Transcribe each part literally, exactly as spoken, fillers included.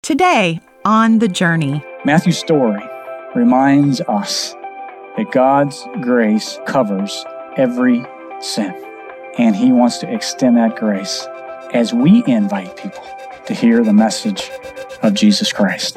Today on The Journey. Matthew's story reminds us that God's grace covers every sin, and He wants to extend that grace as we invite people to hear the message of Jesus Christ.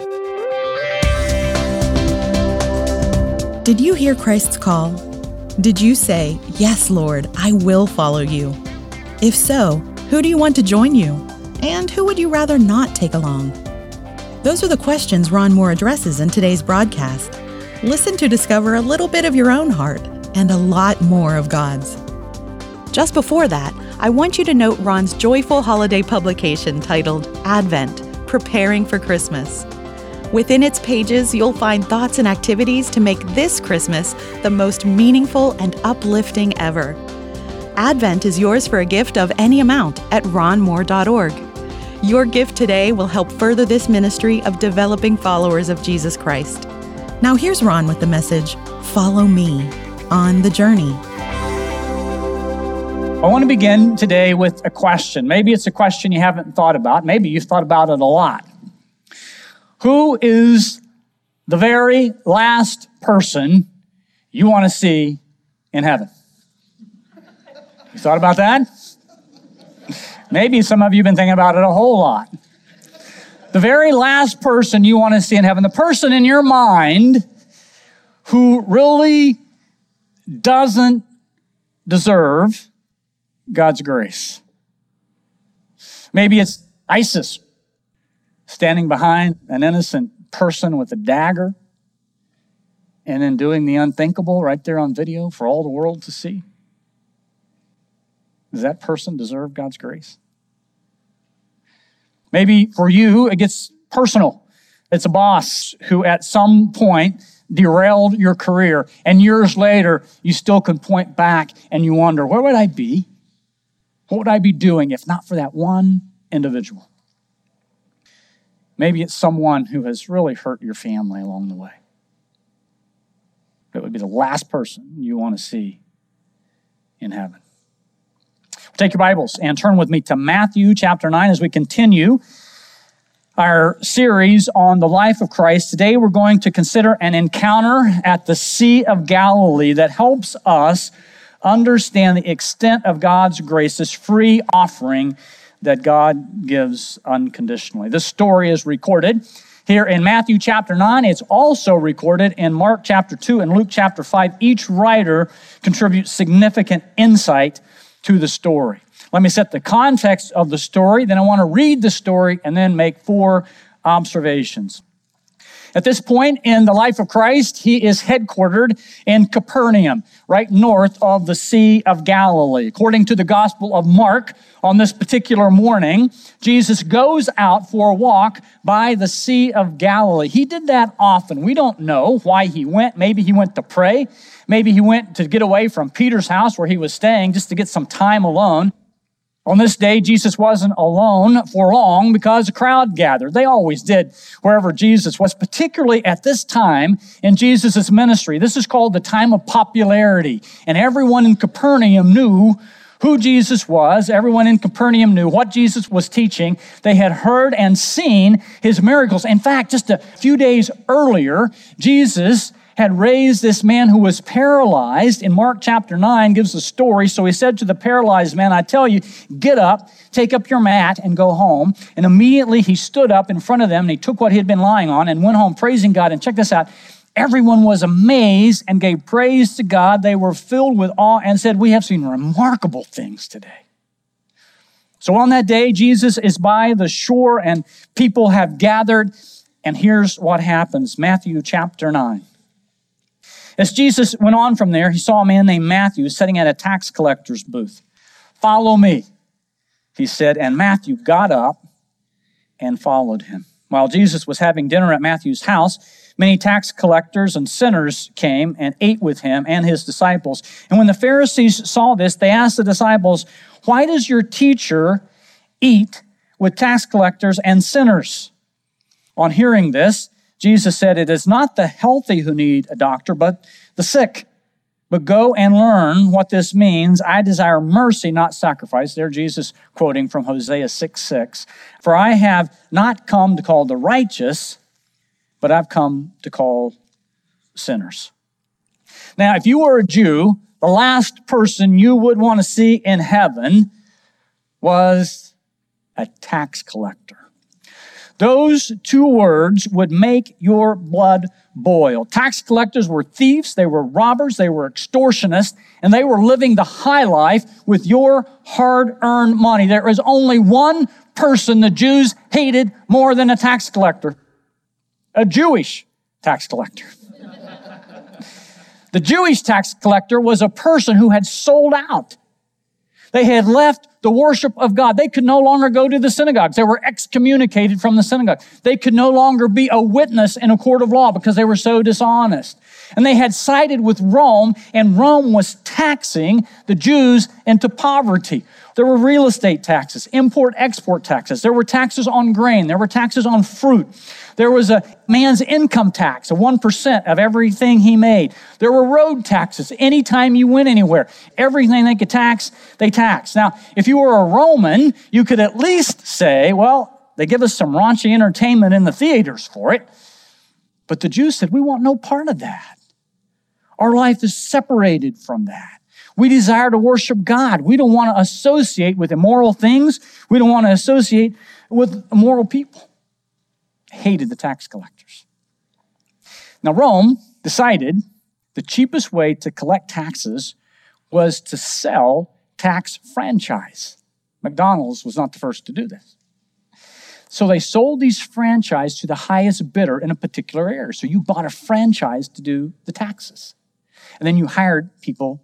Did you hear Christ's call? Did you say, "Yes, Lord, I will follow you"? If so, who do you want to join you? And who would you rather not take along? Those are the questions Ron Moore addresses in today's broadcast. Listen to discover a little bit of your own heart and a lot more of God's. Just before that, I want you to note Ron's joyful holiday publication titled Advent, Preparing for Christmas. Within its pages, you'll find thoughts and activities to make this Christmas the most meaningful and uplifting ever. Advent is yours for a gift of any amount at ron moore dot org. Your gift today will help further this ministry of developing followers of Jesus Christ. Now here's Ron with the message, Follow Me on The Journey. I want to begin today with a question. Maybe it's a question you haven't thought about. Maybe you've thought about it a lot. Who is the very last person you want to see in heaven? You thought about that? Maybe some of you have been thinking about it a whole lot. The very last person you want to see in heaven, the person in your mind who really doesn't deserve God's grace. Maybe it's ISIS standing behind an innocent person with a dagger and then doing the unthinkable right there on video for all the world to see. Does that person deserve God's grace? Maybe for you, it gets personal. It's a boss who at some point derailed your career, and years later, you still can point back and you wonder, where would I be? What would I be doing if not for that one individual? Maybe it's someone who has really hurt your family along the way. That would be the last person you want to see in heaven. Take your Bibles and turn with me to Matthew chapter nine as we continue our series on the life of Christ. Today we're going to consider an encounter at the Sea of Galilee that helps us understand the extent of God's grace, this free offering that God gives unconditionally. This story is recorded here in Matthew chapter nine. It's also recorded in Mark chapter two and Luke chapter five. Each writer contributes significant insight to the story. Let me set the context of the story, then I want to read the story and then make four observations. At this point in the life of Christ, he is headquartered in Capernaum, right north of the Sea of Galilee. According to the Gospel of Mark, on this particular morning, Jesus goes out for a walk by the Sea of Galilee. He did that often. We don't know why he went. Maybe he went to pray. Maybe he went to get away from Peter's house where he was staying just to get some time alone. On this day, Jesus wasn't alone for long because a crowd gathered. They always did wherever Jesus was, particularly at this time in Jesus' ministry. This is called the time of popularity. And everyone in Capernaum knew who Jesus was. Everyone in Capernaum knew what Jesus was teaching. They had heard and seen his miracles. In fact, just a few days earlier, Jesus had raised this man who was paralyzed. In Mark chapter nine gives the story. So he said to the paralyzed man, I tell you, get up, take up your mat and go home. And immediately he stood up in front of them and he took what he had been lying on and went home praising God. And check this out. Everyone was amazed and gave praise to God. They were filled with awe and said, we have seen remarkable things today. So on that day, Jesus is by the shore and people have gathered. And here's what happens. Matthew chapter nine. As Jesus went on from there, he saw a man named Matthew sitting at a tax collector's booth. Follow me, he said, and Matthew got up and followed him. While Jesus was having dinner at Matthew's house, many tax collectors and sinners came and ate with him and his disciples. And when the Pharisees saw this, they asked the disciples, why does your teacher eat with tax collectors and sinners? On hearing this, Jesus said, it is not the healthy who need a doctor, but the sick. But go and learn what this means. I desire mercy, not sacrifice. There Jesus quoting from Hosea six six. For I have not come to call the righteous, but I've come to call sinners. Now, if you were a Jew, the last person you would want to see in heaven was a tax collector. Those two words would make your blood boil. Tax collectors were thieves, they were robbers, they were extortionists, and they were living the high life with your hard-earned money. There is only one person the Jews hated more than a tax collector, a Jewish tax collector. The Jewish tax collector was a person who had sold out. They had left the worship of God. They could no longer go to the synagogues. They were excommunicated from the synagogue. They could no longer be a witness in a court of law because they were so dishonest. And they had sided with Rome, and Rome was taxing the Jews into poverty. There were real estate taxes, import-export taxes. There were taxes on grain. There were taxes on fruit. There was a man's income tax, a one percent of everything he made. There were road taxes. Anytime you went anywhere, everything they could tax, they taxed. Now, if you were a Roman, you could at least say, well, they give us some raunchy entertainment in the theaters for it. But the Jews said, we want no part of that. Our life is separated from that. We desire to worship God. We don't want to associate with immoral things. We don't want to associate with immoral people. Hated the tax collectors. Now, Rome decided the cheapest way to collect taxes was to sell tax franchise. McDonald's was not the first to do this. So they sold these franchise to the highest bidder in a particular area. So you bought a franchise to do the taxes. And then you hired people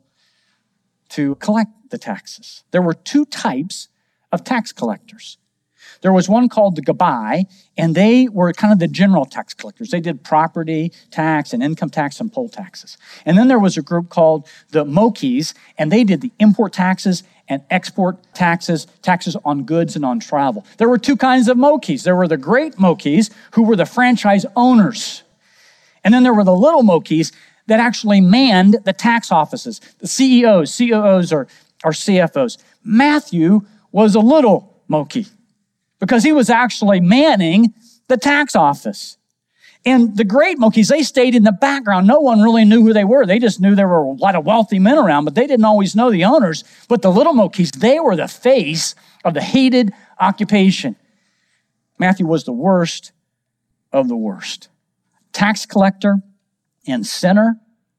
to collect the taxes. There were two types of tax collectors. There was one called the Gabai, and they were kind of the general tax collectors. They did property tax and income tax and poll taxes. And then there was a group called the Mokis, and they did the import taxes and export taxes, taxes on goods and on travel. There were two kinds of Mokis. There were the great Mokis, who were the franchise owners. And then there were the little Mokis that actually manned the tax offices, the C E Os, C O Os, or, or C F Os. Matthew was a little Moki because he was actually manning the tax office. And the great Mokis, they stayed in the background. No one really knew who they were. They just knew there were a lot of wealthy men around, but they didn't always know the owners. But the little Mokis, they were the face of the hated occupation. Matthew was the worst of the worst. Tax collector and sinner,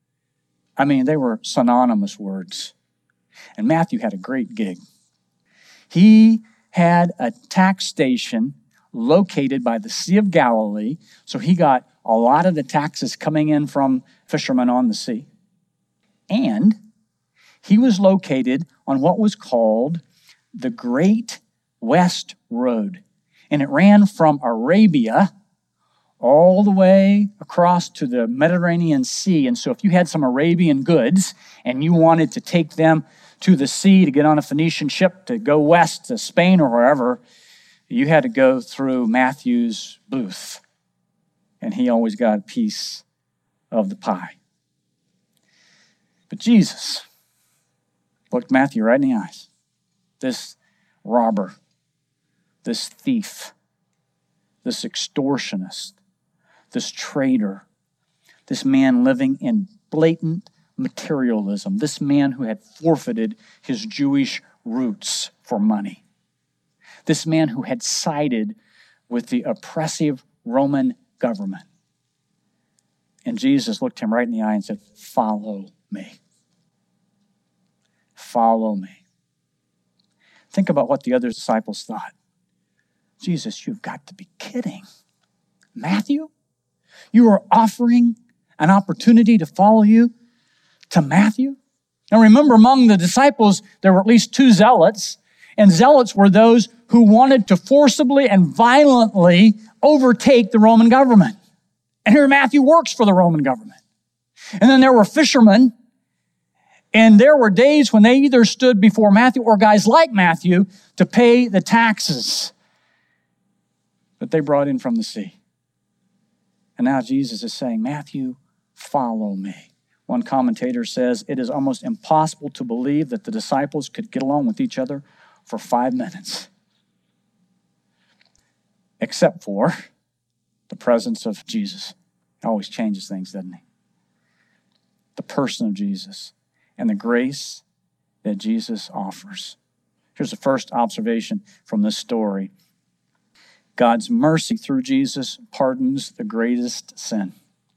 I mean, they were synonymous words. And Matthew had a great gig. He had a tax station located by the Sea of Galilee, so he got a lot of the taxes coming in from fishermen on the sea. And he was located on what was called the Great West Road. And it ran from Arabia all the way across to the Mediterranean Sea. And so if you had some Arabian goods and you wanted to take them to the sea to get on a Phoenician ship to go west to Spain or wherever, you had to go through Matthew's booth. And he always got a piece of the pie. But Jesus looked Matthew right in the eyes. This robber, this thief, this extortionist, this traitor, this man living in blatant materialism, this man who had forfeited his Jewish roots for money, this man who had sided with the oppressive Roman government. And Jesus looked him right in the eye and said, "Follow me. Follow me." Think about what the other disciples thought. Jesus, you've got to be kidding. Matthew, you are offering an opportunity to follow you to Matthew? Now remember, among the disciples, there were at least two zealots, and zealots were those who wanted to forcibly and violently overtake the Roman government. And here Matthew works for the Roman government. And then there were fishermen, and there were days when they either stood before Matthew or guys like Matthew to pay the taxes that they brought in from the sea. And now Jesus is saying, Matthew, follow me. One commentator says, it is almost impossible to believe that the disciples could get along with each other for five minutes. Except for the presence of Jesus. It always changes things, doesn't he? The person of Jesus and the grace that Jesus offers. Here's the first observation from this story. God's mercy through Jesus pardons the greatest sin.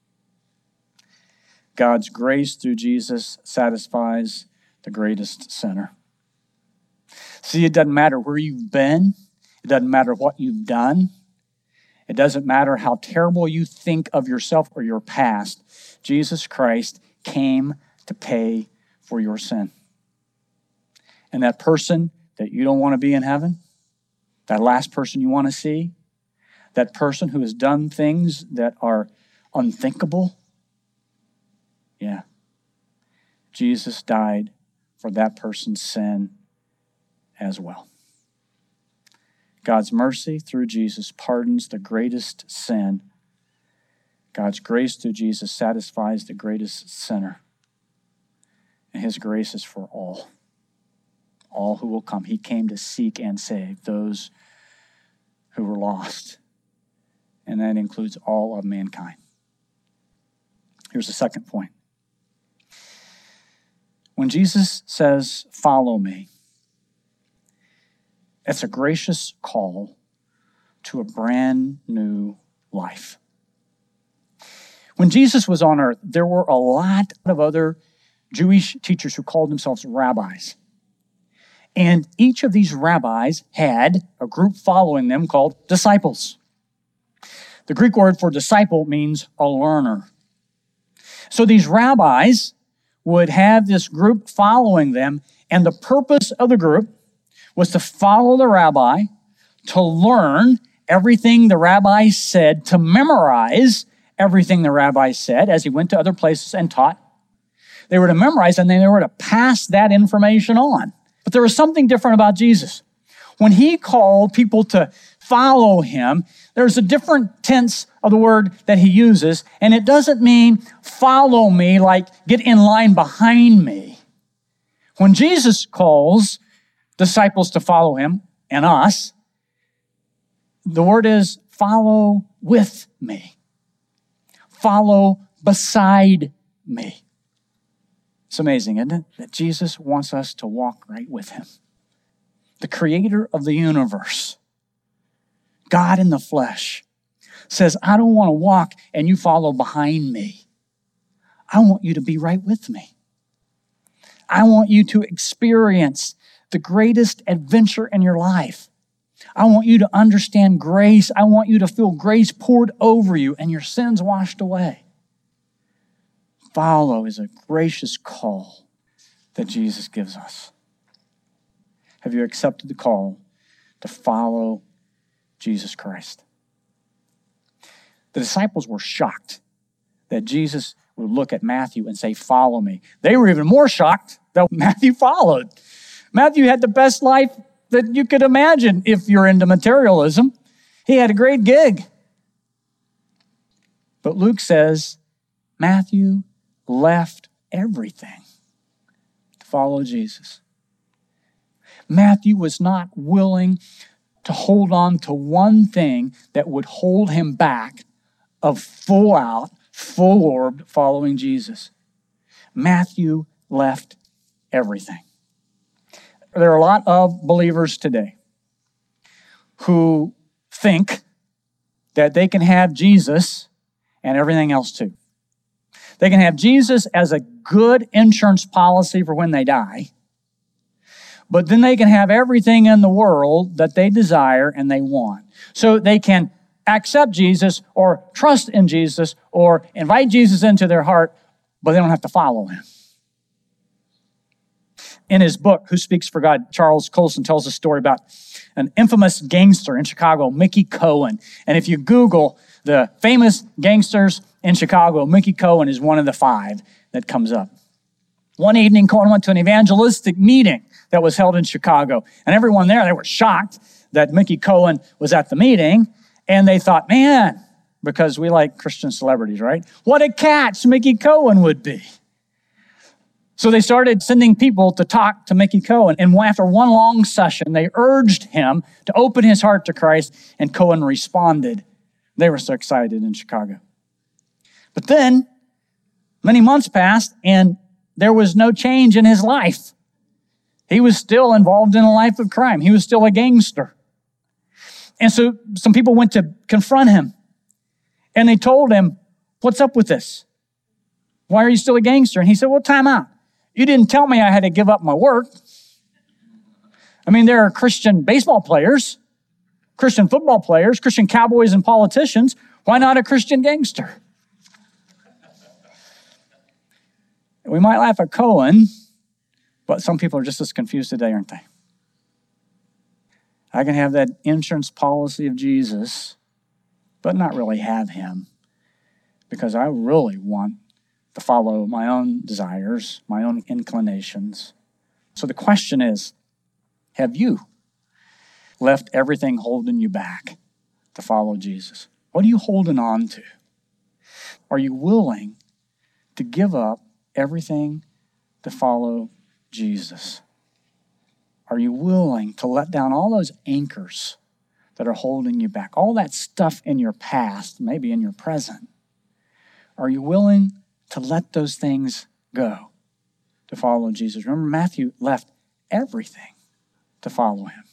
God's grace through Jesus satisfies the greatest sinner. See, it doesn't matter where you've been. It doesn't matter what you've done. It doesn't matter how terrible you think of yourself or your past. Jesus Christ came to pay for your sin. And that person that you don't want to be in heaven, that last person you want to see, that person who has done things that are unthinkable, yeah, Jesus died for that person's sin as well. God's mercy through Jesus pardons the greatest sin. God's grace through Jesus satisfies the greatest sinner. And his grace is for all. All who will come. He came to seek and save those who were lost. And that includes all of mankind. Here's the second point. When Jesus says, follow me, it's a gracious call to a brand new life. When Jesus was on earth, there were a lot of other Jewish teachers who called themselves rabbis. And each of these rabbis had a group following them called disciples. The Greek word for disciple means a learner. So these rabbis would have this group following them, and the purpose of the group was to follow the rabbi, to learn everything the rabbi said, to memorize everything the rabbi said as he went to other places and taught. They were to memorize, and then they were to pass that information on. But there was something different about Jesus. When he called people to follow him, there's a different tense of the word that he uses, and it doesn't mean follow me like get in line behind me. When Jesus calls disciples to follow him, and us, the word is follow with me. Follow beside me. It's amazing, isn't it? That Jesus wants us to walk right with him. The creator of the universe, God in the flesh, says, I don't want to walk and you follow behind me. I want you to be right with me. I want you to experience the greatest adventure in your life. I want you to understand grace. I want you to feel grace poured over you and your sins washed away. Follow is a gracious call that Jesus gives us. Have you accepted the call to follow Jesus Christ? The disciples were shocked that Jesus would look at Matthew and say, follow me. They were even more shocked that Matthew followed. Matthew had the best life that you could imagine if you're into materialism. He had a great gig. But Luke says Matthew left everything to follow Jesus. Matthew was not willing to hold on to one thing that would hold him back of full out, full orbed following Jesus. Matthew left everything. There are a lot of believers today who think that they can have Jesus and everything else too. They can have Jesus as a good insurance policy for when they die, but then they can have everything in the world that they desire and they want. So they can accept Jesus or trust in Jesus or invite Jesus into their heart, but they don't have to follow him. In his book, Who Speaks for God, Charles Colson tells a story about an infamous gangster in Chicago, Mickey Cohen. And if you Google the famous gangsters in Chicago, Mickey Cohen is one of the five that comes up. One evening, Cohen went to an evangelistic meeting that was held in Chicago. And everyone there, they were shocked that Mickey Cohen was at the meeting. And they thought, man, because we like Christian celebrities, right? What a catch Mickey Cohen would be. So they started sending people to talk to Mickey Cohen. And after one long session, they urged him to open his heart to Christ, and Cohen responded. They were so excited in Chicago. But then many months passed, and there was no change in his life. He was still involved in a life of crime. He was still a gangster. And so some people went to confront him, and they told him, "What's up with this? Why are you still a gangster?" And he said, "Well, time out. You didn't tell me I had to give up my work. I mean, there are Christian baseball players, Christian football players, Christian cowboys and politicians. Why not a Christian gangster?" We might laugh at Cohen, but some people are just as confused today, aren't they? I can have that insurance policy of Jesus, but not really have him, because I really want to follow my own desires, my own inclinations. So the question is, have you left everything holding you back to follow Jesus? What are you holding on to? Are you willing to give up everything to follow Jesus? Are you willing to let down all those anchors that are holding you back, all that stuff in your past, maybe in your present? Are you willing to let those things go to follow Jesus? Remember, Matthew left everything to follow him.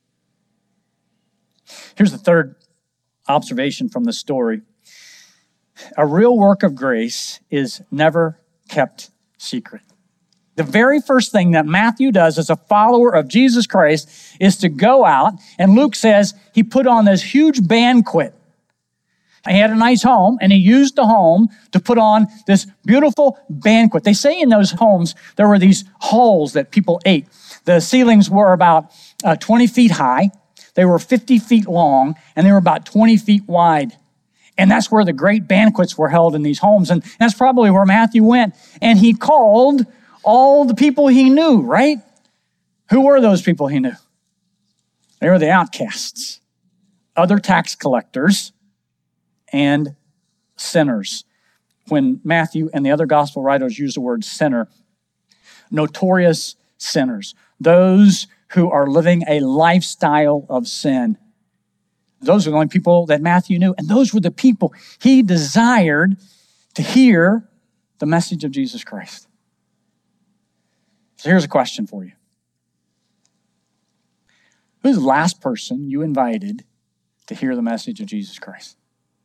Here's the third observation from the story. A real work of grace is never kept secret. The very first thing that Matthew does as a follower of Jesus Christ is to go out, and Luke says he put on this huge banquet. He had a nice home, and he used the home to put on this beautiful banquet. They say in those homes there were these halls that people ate. The ceilings were about uh, twenty feet high. They were fifty feet long, and they were about twenty feet wide. And that's where the great banquets were held in these homes. And that's probably where Matthew went. And he called all the people he knew, right? Who were those people he knew? They were the outcasts, other tax collectors, and sinners. When Matthew and the other gospel writers use the word sinner, notorious sinners, those who are living a lifestyle of sin. Those are the only people that Matthew knew, and those were the people he desired to hear the message of Jesus Christ. So here's a question for you. Who's the last person you invited to hear the message of Jesus Christ?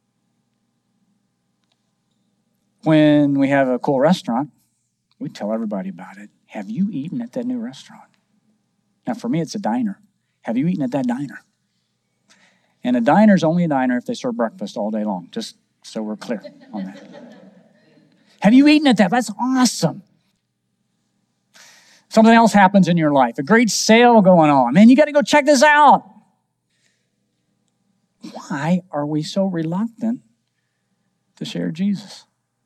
When we have a cool restaurant, we tell everybody about it. Have you eaten at that new restaurant? Now, for me, it's a diner. Have you eaten at that diner? And a diner is only a diner if they serve breakfast all day long, just so we're clear on that. Have you eaten at that? That's awesome. Something else happens in your life, a great sale going on. Man, you got to go check this out. Why are we so reluctant to share Jesus?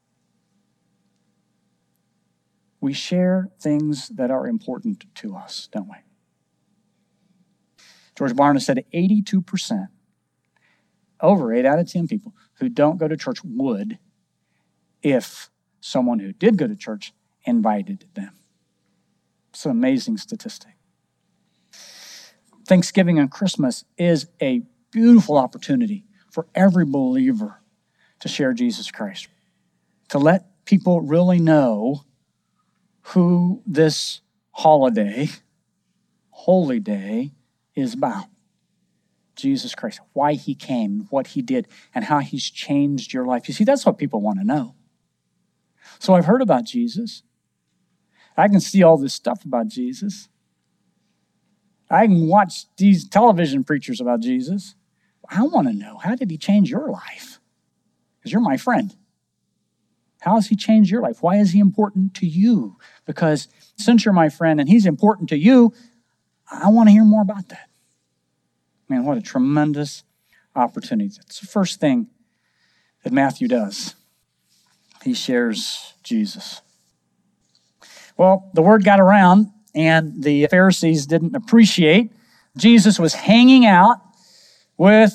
We share things that are important to us, don't we? George Barna said eighty-two percent, over eight out of ten people who don't go to church would if someone who did go to church invited them. It's an amazing statistic. Thanksgiving and Christmas is a beautiful opportunity for every believer to share Jesus Christ, to let people really know who this holiday, holy day, is about. Jesus Christ, why he came, what he did, and how he's changed your life. You see, that's what people want to know. So I've heard about Jesus. I can see all this stuff about Jesus. I can watch these television preachers about Jesus. I want to know, how did he change your life? Because you're my friend. How has he changed your life? Why is he important to you? Because since you're my friend and he's important to you, I want to hear more about that. Man, what a tremendous opportunity. That's the first thing that Matthew does. He shares Jesus. Well, the word got around, and the Pharisees didn't appreciate. Jesus was hanging out with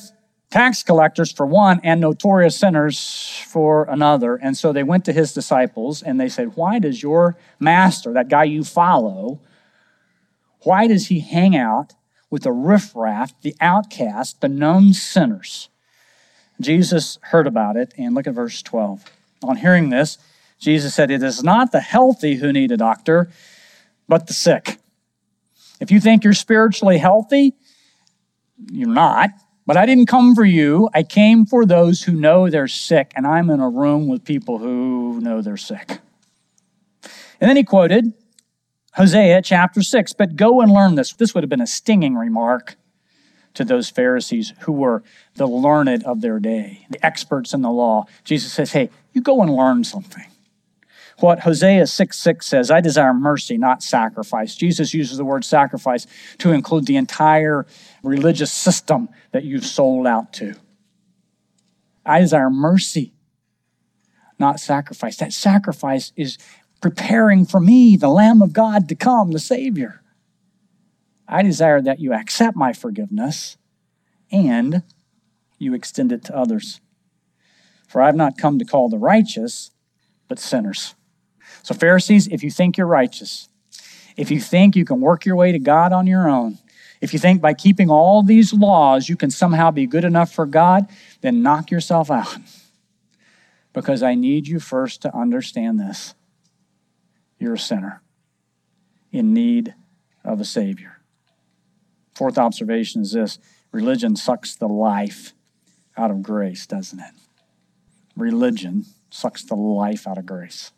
tax collectors for one and notorious sinners for another. And so they went to his disciples and they said, why does your master, that guy you follow, why does he hang out with the riffraff, the outcast, the known sinners? Jesus heard about it, and look at verse twelve. On hearing this, Jesus said, it is not the healthy who need a doctor, but the sick. If you think you're spiritually healthy, you're not. But I didn't come for you. I came for those who know they're sick, and I'm in a room with people who know they're sick. And then he quoted Hosea chapter six, but go and learn this. This would have been a stinging remark to those Pharisees who were the learned of their day, the experts in the law. Jesus says, hey, you go and learn something. What Hosea six six says, I desire mercy, not sacrifice. Jesus uses the word sacrifice to include the entire religious system that you've sold out to. I desire mercy, not sacrifice. That sacrifice is preparing for me, the Lamb of God, to come, the Savior. I desire that you accept my forgiveness and you extend it to others. For I have not come to call the righteous, but sinners. So Pharisees, if you think you're righteous, if you think you can work your way to God on your own, if you think by keeping all these laws you can somehow be good enough for God, then knock yourself out. Because I need you first to understand this. You're a sinner in need of a Savior. Fourth observation is this: religion sucks the life out of grace, doesn't it? Religion sucks the life out of grace.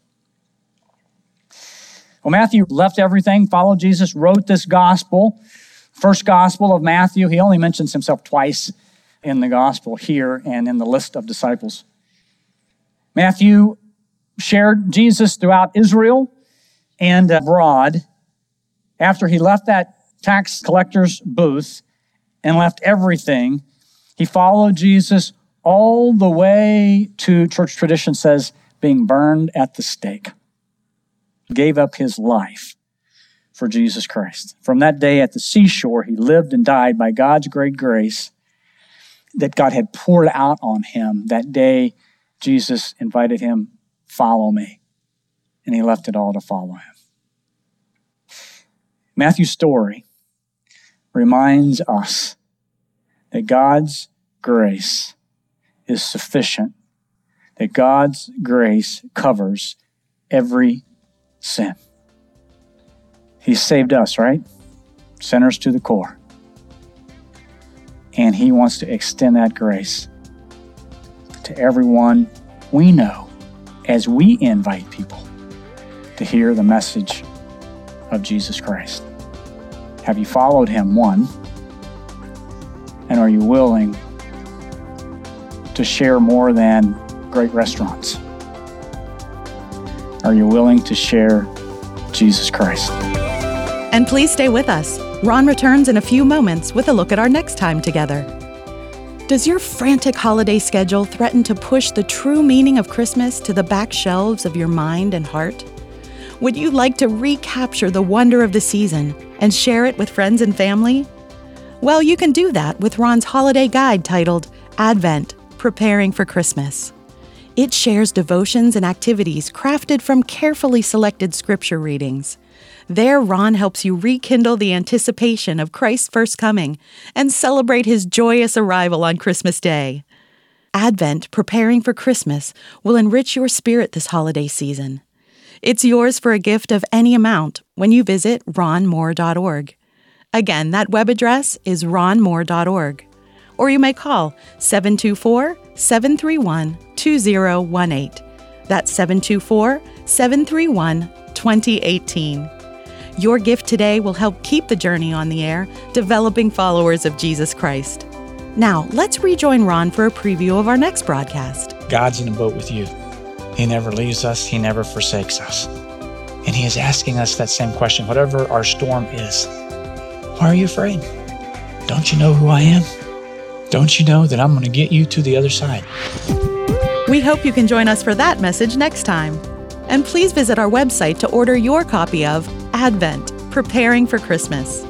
Well, Matthew left everything, followed Jesus, wrote this gospel. First gospel of Matthew. He only mentions himself twice in the gospel here and in the list of disciples. Matthew shared Jesus throughout Israel and abroad. After he left that tax collector's booth and left everything, he followed Jesus all the way to, church tradition says, being burned at the stake. Gave up his life for Jesus Christ. From that day at the seashore, he lived and died by God's great grace that God had poured out on him. That day, Jesus invited him, follow me. And he left it all to follow him. Matthew's story reminds us that God's grace is sufficient, that God's grace covers every sin. He saved us, right? Sinners to the core. And he wants to extend that grace to everyone we know as we invite people to hear the message of Jesus Christ. Have you followed him, one? And are you willing to share more than great restaurants? Are you willing to share Jesus Christ? And please stay with us. Ron returns in a few moments with a look at our next time together. Does your frantic holiday schedule threaten to push the true meaning of Christmas to the back shelves of your mind and heart? Would you like to recapture the wonder of the season and share it with friends and family? Well, you can do that with Ron's holiday guide titled Advent, Preparing for Christmas. It shares devotions and activities crafted from carefully selected scripture readings. There, Ron helps you rekindle the anticipation of Christ's first coming and celebrate his joyous arrival on Christmas Day. Advent, Preparing for Christmas, will enrich your spirit this holiday season. It's yours for a gift of any amount when you visit ron moore dot org. Again, that web address is ron moore dot org. Or you may call seven two four, seven three one, two zero one eight. That's seven two four, seven three one, two zero one eight. Your gift today will help keep the journey on the air, developing followers of Jesus Christ. Now, let's rejoin Ron for a preview of our next broadcast. God's in a boat with you. He never leaves us. He never forsakes us. And he is asking us that same question, whatever our storm is. Why are you afraid? Don't you know who I am? Don't you know that I'm going to get you to the other side? We hope you can join us for that message next time. And please visit our website to order your copy of Advent, Preparing for Christmas.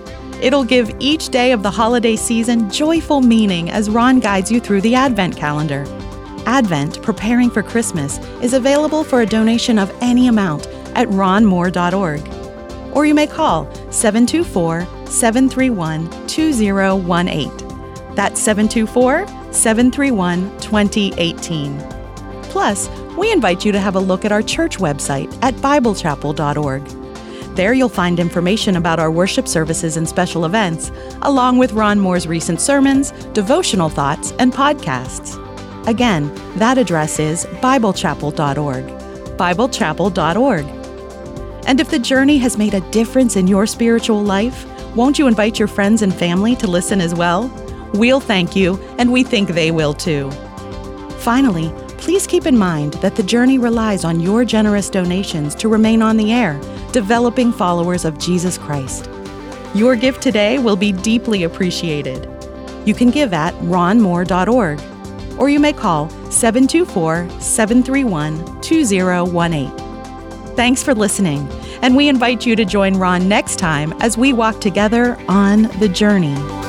It'll give each day of the holiday season joyful meaning as Ron guides you through the Advent calendar. Advent, Preparing for Christmas, is available for a donation of any amount at ron moore dot org. Or you may call seven two four, seven three one, two zero one eight. That's seven two four, seven three one, two zero one eight. Plus, we invite you to have a look at our church website at bible chapel dot org. There you'll find information about our worship services and special events, along with Ron Moore's recent sermons, devotional thoughts, and podcasts. Again, that address is bible chapel dot org. bible chapel dot org. And if the journey has made a difference in your spiritual life, won't you invite your friends and family to listen as well? We'll thank you, and we think they will too. Finally, please keep in mind that the journey relies on your generous donations to remain on the air, developing followers of Jesus Christ. Your gift today will be deeply appreciated. You can give at ron moore dot org, or you may call seven two four, seven three one, two zero one eight. Thanks for listening, and we invite you to join Ron next time as we walk together on the journey.